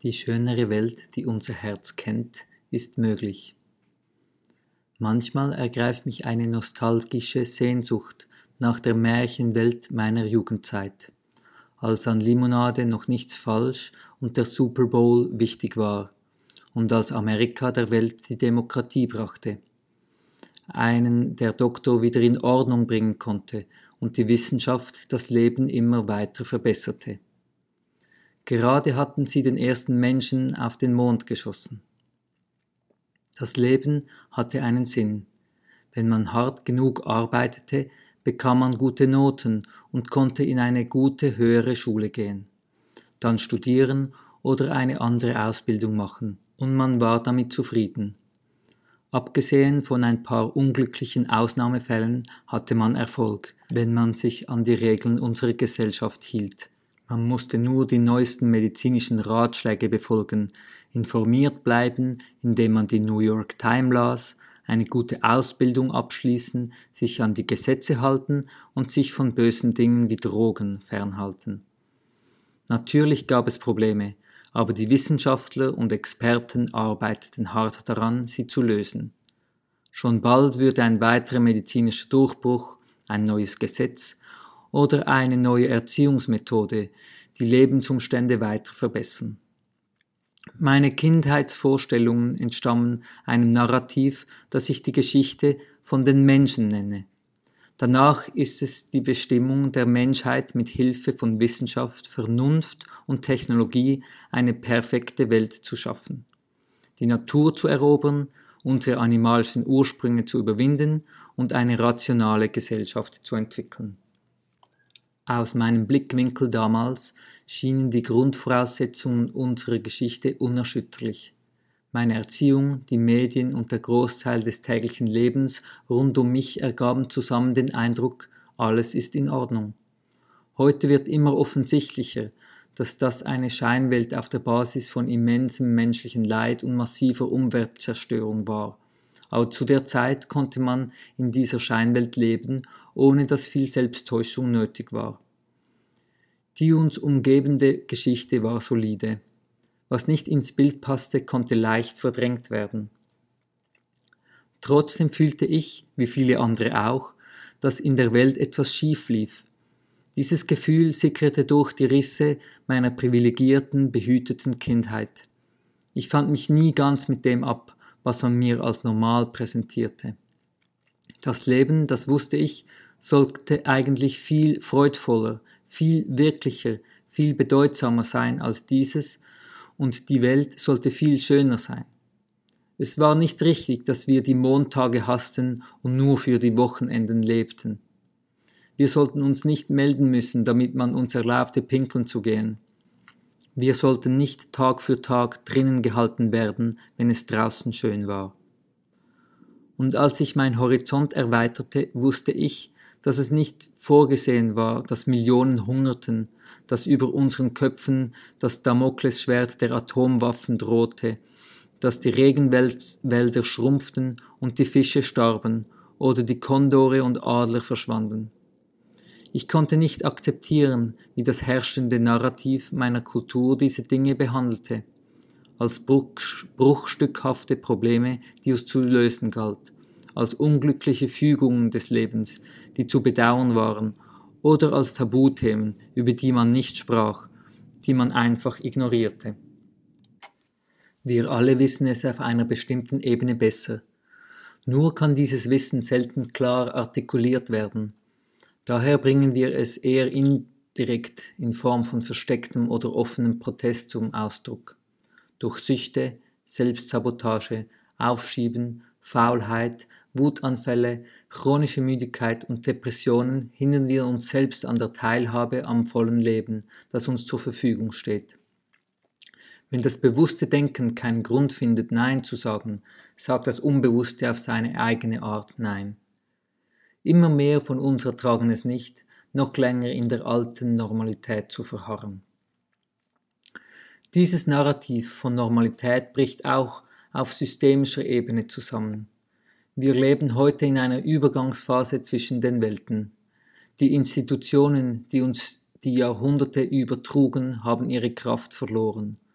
Die schönere Welt, die unser Herz kennt, ist möglich. Manchmal ergreift mich eine nostalgische Sehnsucht nach der Märchenwelt meiner Jugendzeit, als an Limonade noch nichts falsch und der Super Bowl wichtig war und als Amerika der Welt die Demokratie brachte. Einen der Doktor wieder in Ordnung bringen konnte und die Wissenschaft das Leben immer weiter verbesserte. Gerade hatten sie den ersten Menschen auf den Mond geschossen. Das Leben hatte einen Sinn. Wenn man hart genug arbeitete, bekam man gute Noten und konnte in eine gute höhere Schule gehen, dann studieren oder eine andere Ausbildung machen und man war damit zufrieden. Abgesehen von ein paar unglücklichen Ausnahmefällen hatte man Erfolg, wenn man sich an die Regeln unserer Gesellschaft hielt. Man musste nur die neuesten medizinischen Ratschläge befolgen, informiert bleiben, indem man die New York Times las, eine gute Ausbildung abschließen, sich an die Gesetze halten und sich von bösen Dingen wie Drogen fernhalten. Natürlich gab es Probleme, aber die Wissenschaftler und Experten arbeiteten hart daran, sie zu lösen. Schon bald würde ein weiterer medizinischer Durchbruch, ein neues Gesetz oder eine neue Erziehungsmethode die Lebensumstände weiter verbessern. Meine Kindheitsvorstellungen entstammen einem Narrativ, das ich die Geschichte von den Menschen nenne. Danach ist es die Bestimmung der Menschheit mit Hilfe von Wissenschaft, Vernunft und Technologie eine perfekte Welt zu schaffen, die Natur zu erobern, unsere animalischen Ursprünge zu überwinden und eine rationale Gesellschaft zu entwickeln. Aus meinem Blickwinkel damals schienen die Grundvoraussetzungen unserer Geschichte unerschütterlich. Meine Erziehung, die Medien und der Großteil des täglichen Lebens rund um mich ergaben zusammen den Eindruck, alles ist in Ordnung. Heute wird immer offensichtlicher, dass das eine Scheinwelt auf der Basis von immensem menschlichen Leid und massiver Umweltzerstörung war. Aber zu der Zeit konnte man in dieser Scheinwelt leben, ohne dass viel Selbsttäuschung nötig war. Die uns umgebende Geschichte war solide. Was nicht ins Bild passte, konnte leicht verdrängt werden. Trotzdem fühlte ich, wie viele andere auch, dass in der Welt etwas schief lief. Dieses Gefühl sickerte durch die Risse meiner privilegierten, behüteten Kindheit. Ich fand mich nie ganz mit dem ab, was man mir als normal präsentierte. Das Leben, das wusste ich, sollte eigentlich viel freudvoller, viel wirklicher, viel bedeutsamer sein als dieses und die Welt sollte viel schöner sein. Es war nicht richtig, dass wir die Montage hassten und nur für die Wochenenden lebten. Wir sollten uns nicht melden müssen, damit man uns erlaubte, pinkeln zu gehen. Wir sollten nicht Tag für Tag drinnen gehalten werden, wenn es draußen schön war. Und als ich meinen Horizont erweiterte, wusste ich, dass es nicht vorgesehen war, dass Millionen hungerten, dass über unseren Köpfen das Damoklesschwert der Atomwaffen drohte, dass die Regenwälder schrumpften und die Fische starben oder die Kondore und Adler verschwanden. Ich konnte nicht akzeptieren, wie das herrschende Narrativ meiner Kultur diese Dinge behandelte, als bruchstückhafte Probleme, die es zu lösen galt, als unglückliche Fügungen des Lebens, die zu bedauern waren, oder als Tabuthemen, über die man nicht sprach, die man einfach ignorierte. Wir alle wissen es auf einer bestimmten Ebene besser. Nur kann dieses Wissen selten klar artikuliert werden. Daher bringen wir es eher indirekt in Form von verstecktem oder offenem Protest zum Ausdruck. Durch Süchte, Selbstsabotage, Aufschieben, Faulheit, Wutanfälle, chronische Müdigkeit und Depressionen hindern wir uns selbst an der Teilhabe am vollen Leben, das uns zur Verfügung steht. Wenn das bewusste Denken keinen Grund findet, Nein zu sagen, sagt das Unbewusste auf seine eigene Art Nein. Immer mehr von uns ertragen es nicht, noch länger in der alten Normalität zu verharren. Dieses Narrativ von Normalität bricht auch auf systemischer Ebene zusammen. Wir leben heute in einer Übergangsphase zwischen den Welten. Die Institutionen, die uns die Jahrhunderte übertrugen, haben ihre Kraft verloren.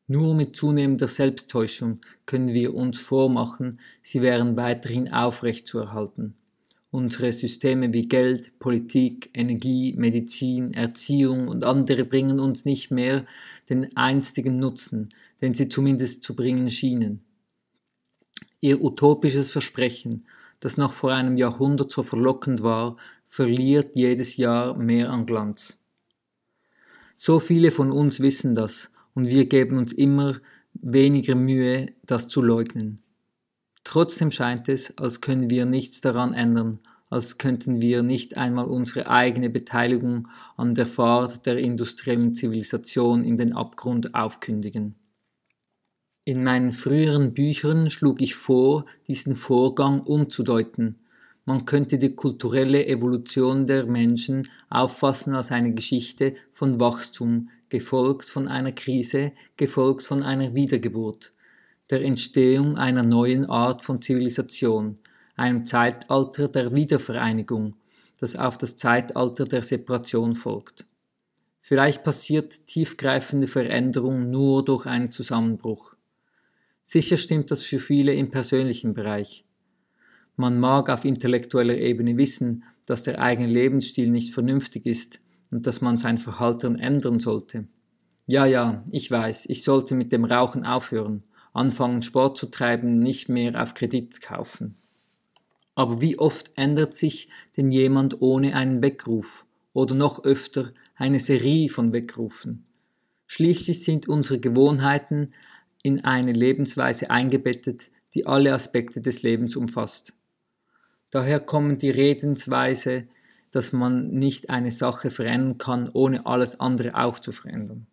Nur mit zunehmender Selbsttäuschung können wir uns vormachen, sie wären weiterhin aufrechtzuerhalten. Unsere Systeme wie Geld, Politik, Energie, Medizin, Erziehung und andere bringen uns nicht mehr den einstigen Nutzen, den sie zumindest zu bringen schienen. Ihr utopisches Versprechen, das noch vor einem Jahrhundert so verlockend war, verliert jedes Jahr mehr an Glanz. So viele von uns wissen das, und wir geben uns immer weniger Mühe, das zu leugnen. Trotzdem scheint es, als können wir nichts daran ändern, als könnten wir nicht einmal unsere eigene Beteiligung an der Fahrt der industriellen Zivilisation in den Abgrund aufkündigen. In meinen früheren Büchern schlug ich vor, diesen Vorgang umzudeuten. Man könnte die kulturelle Evolution der Menschen auffassen als eine Geschichte von Wachstum, gefolgt von einer Krise, gefolgt von einer Wiedergeburt, der Entstehung einer neuen Art von Zivilisation, einem Zeitalter der Wiedervereinigung, das auf das Zeitalter der Separation folgt. Vielleicht passiert tiefgreifende Veränderung nur durch einen Zusammenbruch. Sicher stimmt das für viele im persönlichen Bereich. Man mag auf intellektueller Ebene wissen, dass der eigene Lebensstil nicht vernünftig ist und dass man sein Verhalten ändern sollte. Ja, ich weiß, ich sollte mit dem Rauchen aufhören, anfangen Sport zu treiben, nicht mehr auf Kredit kaufen. Aber wie oft ändert sich denn jemand ohne einen Weckruf oder noch öfter eine Serie von Weckrufen? Schließlich sind unsere Gewohnheiten in eine Lebensweise eingebettet, die alle Aspekte des Lebens umfasst. Daher kommt die Redensweise, dass man nicht eine Sache verändern kann, ohne alles andere auch zu verändern.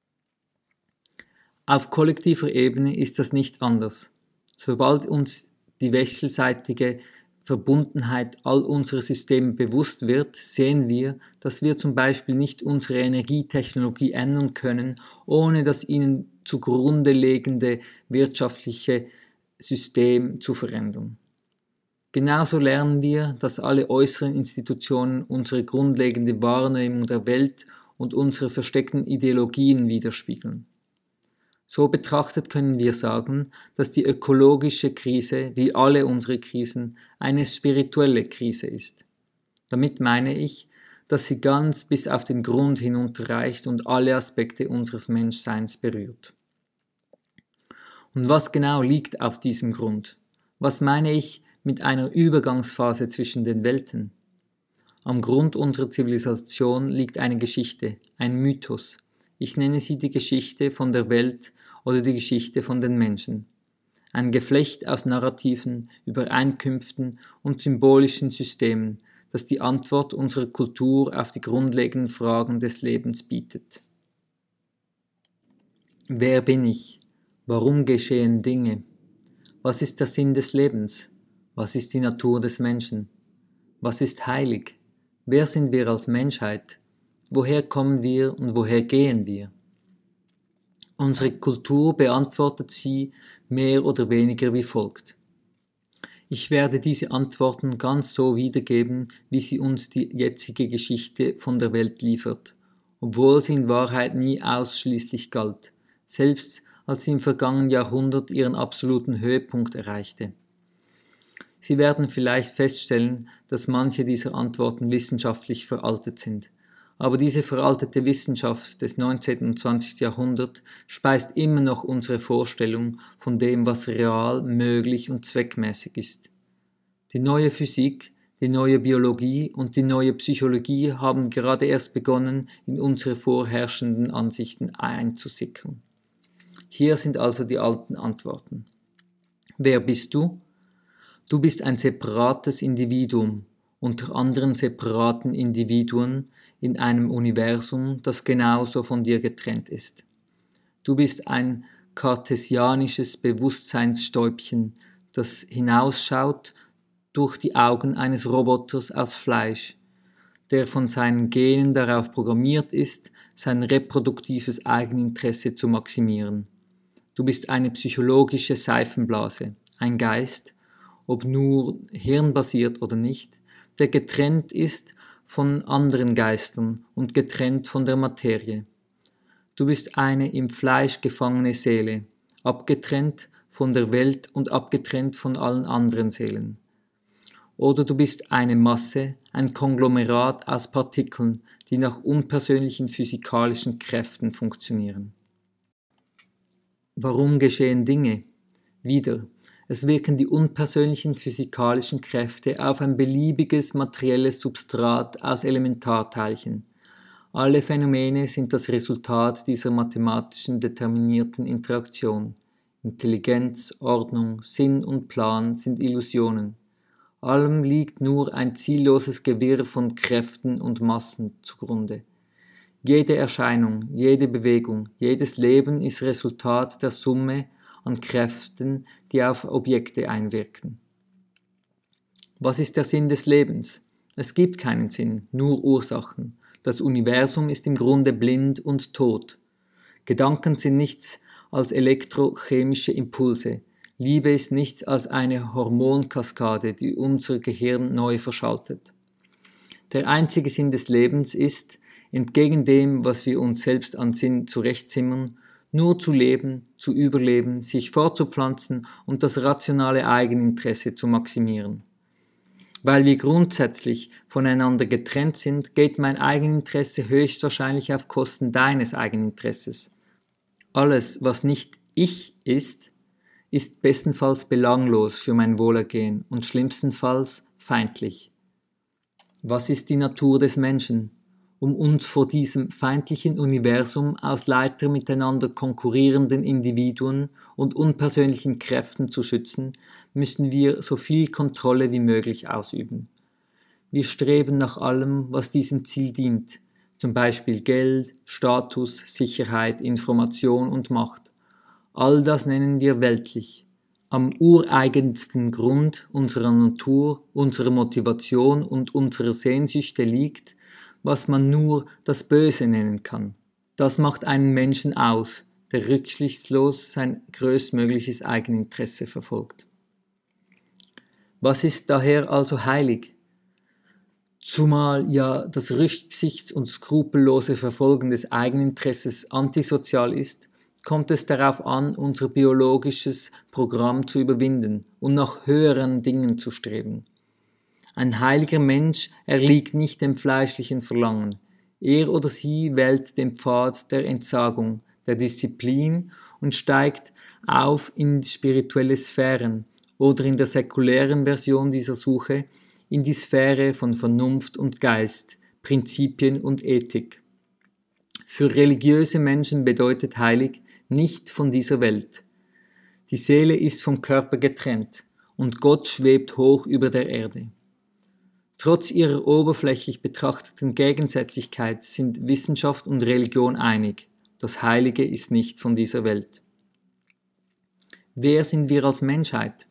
Auf kollektiver Ebene ist das nicht anders. Sobald uns die wechselseitige Verbundenheit all unserer Systeme bewusst wird, sehen wir, dass wir zum Beispiel nicht unsere Energietechnologie ändern können, ohne das ihnen zugrunde liegende wirtschaftliche System zu verändern. Genauso lernen wir, dass alle äußeren Institutionen unsere grundlegende Wahrnehmung der Welt und unsere versteckten Ideologien widerspiegeln. So betrachtet können wir sagen, dass die ökologische Krise, wie alle unsere Krisen, eine spirituelle Krise ist. Damit meine ich, dass sie ganz bis auf den Grund hinunterreicht und alle Aspekte unseres Menschseins berührt. Und was genau liegt auf diesem Grund? Was meine ich mit einer Übergangsphase zwischen den Welten? Am Grund unserer Zivilisation liegt eine Geschichte, ein Mythos. Ich nenne sie die Geschichte von der Welt oder die Geschichte von den Menschen. Ein Geflecht aus Narrativen, Übereinkünften und symbolischen Systemen, das die Antwort unserer Kultur auf die grundlegenden Fragen des Lebens bietet. Wer bin ich? Warum geschehen Dinge? Was ist der Sinn des Lebens? Was ist die Natur des Menschen? Was ist heilig? Wer sind wir als Menschheit? Woher kommen wir und woher gehen wir? Unsere Kultur beantwortet sie mehr oder weniger wie folgt. Ich werde diese Antworten ganz so wiedergeben, wie sie uns die jetzige Geschichte von der Welt liefert, obwohl sie in Wahrheit nie ausschließlich galt, selbst als sie im vergangenen Jahrhundert ihren absoluten Höhepunkt erreichte. Sie werden vielleicht feststellen, dass manche dieser Antworten wissenschaftlich veraltet sind. Aber diese veraltete Wissenschaft des 19. und 20. Jahrhunderts speist immer noch unsere Vorstellung von dem, was real, möglich und zweckmäßig ist. Die neue Physik, die neue Biologie und die neue Psychologie haben gerade erst begonnen, in unsere vorherrschenden Ansichten einzusickern. Hier sind also die alten Antworten. Wer bist du? Du bist ein separates Individuum, unter anderen separaten Individuen in einem Universum, das genauso von dir getrennt ist. Du bist ein kartesianisches Bewusstseinsstäubchen, das hinausschaut durch die Augen eines Roboters aus Fleisch, der von seinen Genen darauf programmiert ist, sein reproduktives Eigeninteresse zu maximieren. Du bist eine psychologische Seifenblase, ein Geist, ob nur hirnbasiert oder nicht, der getrennt ist von anderen Geistern und getrennt von der Materie. Du bist eine im Fleisch gefangene Seele, abgetrennt von der Welt und abgetrennt von allen anderen Seelen. Oder du bist eine Masse, ein Konglomerat aus Partikeln, die nach unpersönlichen physikalischen Kräften funktionieren. Warum geschehen Dinge? Wieder, es wirken die unpersönlichen physikalischen Kräfte auf ein beliebiges materielles Substrat aus Elementarteilchen. Alle Phänomene sind das Resultat dieser mathematischen determinierten Interaktion. Intelligenz, Ordnung, Sinn und Plan sind Illusionen. Allem liegt nur ein zielloses Gewirr von Kräften und Massen zugrunde. Jede Erscheinung, jede Bewegung, jedes Leben ist Resultat der Summe an Kräften, die auf Objekte einwirken. Was ist der Sinn des Lebens? Es gibt keinen Sinn, nur Ursachen. Das Universum ist im Grunde blind und tot. Gedanken sind nichts als elektrochemische Impulse. Liebe ist nichts als eine Hormonkaskade, die unser Gehirn neu verschaltet. Der einzige Sinn des Lebens ist, entgegen dem, was wir uns selbst an Sinn zurechtzimmern, nur zu leben, zu überleben, sich fortzupflanzen und das rationale Eigeninteresse zu maximieren. Weil wir grundsätzlich voneinander getrennt sind, geht mein Eigeninteresse höchstwahrscheinlich auf Kosten deines Eigeninteresses. Alles, was nicht ich ist bestenfalls belanglos für mein Wohlergehen und schlimmstenfalls feindlich. Was ist die Natur des Menschen? Um uns vor diesem feindlichen Universum aus lauter miteinander konkurrierenden Individuen und unpersönlichen Kräften zu schützen, müssen wir so viel Kontrolle wie möglich ausüben. Wir streben nach allem, was diesem Ziel dient, zum Beispiel Geld, Status, Sicherheit, Information und Macht. All das nennen wir weltlich. Am ureigensten Grund unserer Natur, unserer Motivation und unserer Sehnsüchte liegt, was man nur das Böse nennen kann. Das macht einen Menschen aus, der rücksichtslos sein größtmögliches Eigeninteresse verfolgt. Was ist daher also heilig? Zumal ja das rücksichts- und skrupellose Verfolgen des Eigeninteresses antisozial ist, kommt es darauf an, unser biologisches Programm zu überwinden und nach höheren Dingen zu streben. Ein heiliger Mensch erliegt nicht dem fleischlichen Verlangen. Er oder sie wählt den Pfad der Entsagung, der Disziplin und steigt auf in spirituelle Sphären oder in der säkulären Version dieser Suche in die Sphäre von Vernunft und Geist, Prinzipien und Ethik. Für religiöse Menschen bedeutet heilig nicht von dieser Welt. Die Seele ist vom Körper getrennt und Gott schwebt hoch über der Erde. Trotz ihrer oberflächlich betrachteten Gegensätzlichkeit sind Wissenschaft und Religion einig. Das Heilige ist nicht von dieser Welt. Wer sind wir als Menschheit?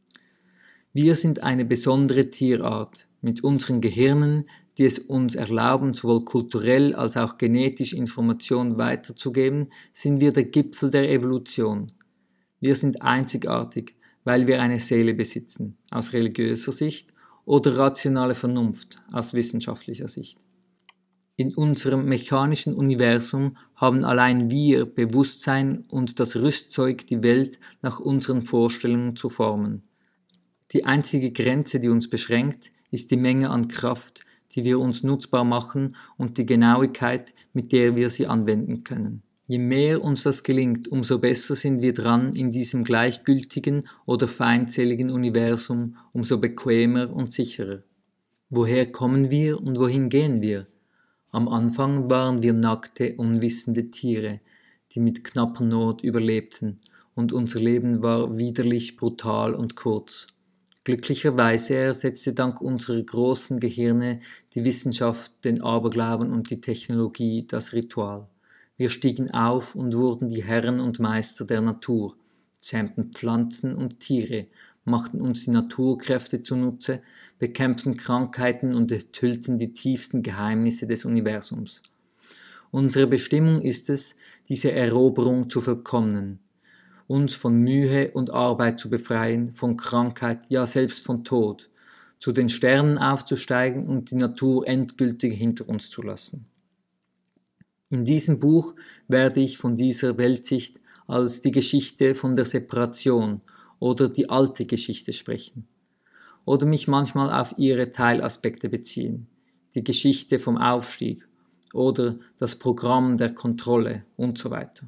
Wir sind eine besondere Tierart. Mit unseren Gehirnen, die es uns erlauben, sowohl kulturell als auch genetisch Informationen weiterzugeben, sind wir der Gipfel der Evolution. Wir sind einzigartig, weil wir eine Seele besitzen, aus religiöser Sicht, oder rationale Vernunft, aus wissenschaftlicher Sicht. In unserem mechanischen Universum haben allein wir Bewusstsein und das Rüstzeug, die Welt nach unseren Vorstellungen zu formen. Die einzige Grenze, die uns beschränkt, ist die Menge an Kraft, die wir uns nutzbar machen und die Genauigkeit, mit der wir sie anwenden können. Je mehr uns das gelingt, umso besser sind wir dran in diesem gleichgültigen oder feindseligen Universum, umso bequemer und sicherer. Woher kommen wir und wohin gehen wir? Am Anfang waren wir nackte, unwissende Tiere, die mit knapper Not überlebten, und unser Leben war widerlich, brutal und kurz. Glücklicherweise ersetzte dank unserer großen Gehirne die Wissenschaft den Aberglauben und die Technologie das Ritual. Wir stiegen auf und wurden die Herren und Meister der Natur, zähmten Pflanzen und Tiere, machten uns die Naturkräfte zunutze, bekämpften Krankheiten und enthüllten die tiefsten Geheimnisse des Universums. Unsere Bestimmung ist es, diese Eroberung zu vollkommnen, uns von Mühe und Arbeit zu befreien, von Krankheit, ja selbst von Tod, zu den Sternen aufzusteigen und die Natur endgültig hinter uns zu lassen. In diesem Buch werde ich von dieser Weltsicht als die Geschichte von der Separation oder die alte Geschichte sprechen oder mich manchmal auf ihre Teilaspekte beziehen, die Geschichte vom Aufstieg oder das Programm der Kontrolle und so weiter.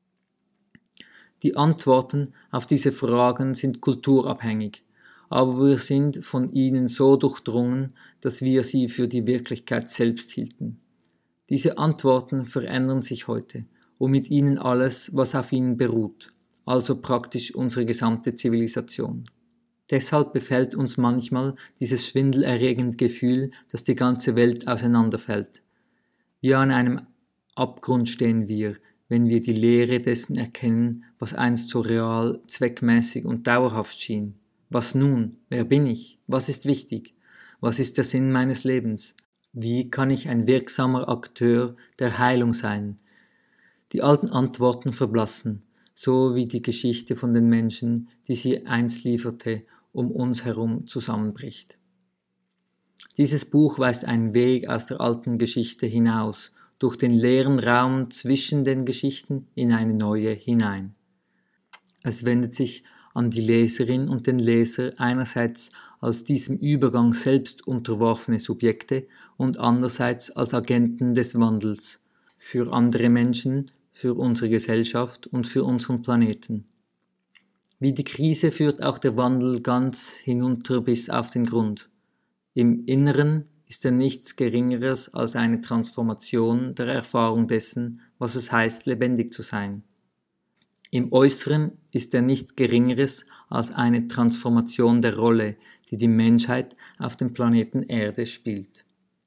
Die Antworten auf diese Fragen sind kulturabhängig, aber wir sind von ihnen so durchdrungen, dass wir sie für die Wirklichkeit selbst hielten. Diese Antworten verändern sich heute und mit ihnen alles, was auf ihnen beruht, also praktisch unsere gesamte Zivilisation. Deshalb befällt uns manchmal dieses schwindelerregende Gefühl, dass die ganze Welt auseinanderfällt. Wie an einem Abgrund stehen wir, wenn wir die Leere dessen erkennen, was einst so real, zweckmäßig und dauerhaft schien. Was nun? Wer bin ich? Was ist wichtig? Was ist der Sinn meines Lebens? Wie kann ich ein wirksamer Akteur der Heilung sein? Die alten Antworten verblassen, so wie die Geschichte von den Menschen, die sie einst lieferte, um uns herum zusammenbricht. Dieses Buch weist einen Weg aus der alten Geschichte hinaus, durch den leeren Raum zwischen den Geschichten in eine neue hinein. Es wendet sich an die Leserin und den Leser einerseits als diesem Übergang selbst unterworfene Subjekte und andererseits als Agenten des Wandels für andere Menschen, für unsere Gesellschaft und für unseren Planeten. Wie die Krise führt auch der Wandel ganz hinunter bis auf den Grund. Im Inneren ist er nichts Geringeres als eine Transformation der Erfahrung dessen, was es heißt, lebendig zu sein. Im Äußeren ist er nichts Geringeres als eine Transformation der Rolle, die die Menschheit auf dem Planeten Erde spielt.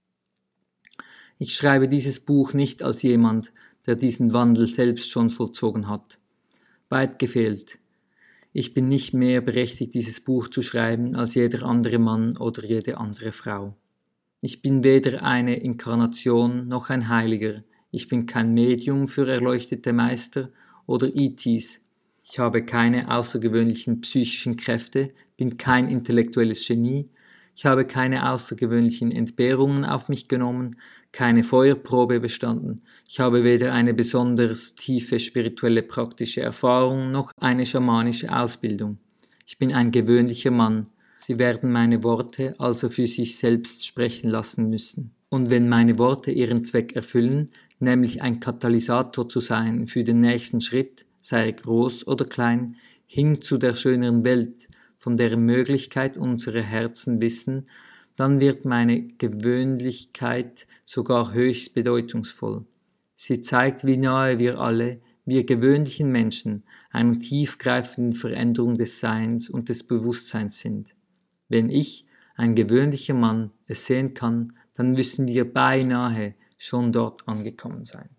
Ich schreibe dieses Buch nicht als jemand, der diesen Wandel selbst schon vollzogen hat. Weit gefehlt. Ich bin nicht mehr berechtigt, dieses Buch zu schreiben als jeder andere Mann oder jede andere Frau. Ich bin weder eine Inkarnation noch ein Heiliger. Ich bin kein Medium für erleuchtete Meister oder ETs. Ich habe keine außergewöhnlichen psychischen Kräfte, bin kein intellektuelles Genie. Ich habe keine außergewöhnlichen Entbehrungen auf mich genommen, keine Feuerprobe bestanden. Ich habe weder eine besonders tiefe spirituelle praktische Erfahrung noch eine schamanische Ausbildung. Ich bin ein gewöhnlicher Mann. Sie werden meine Worte also für sich selbst sprechen lassen müssen. Und wenn meine Worte ihren Zweck erfüllen, nämlich ein Katalysator zu sein für den nächsten Schritt, sei er groß oder klein, hin zu der schöneren Welt, von deren Möglichkeit unsere Herzen wissen, dann wird meine Gewöhnlichkeit sogar höchst bedeutungsvoll. Sie zeigt, wie nahe wir alle, wir gewöhnlichen Menschen, einer tiefgreifenden Veränderung des Seins und des Bewusstseins sind. Wenn ich, ein gewöhnlicher Mann, es sehen kann, dann müssen wir beinahe schon dort angekommen sein.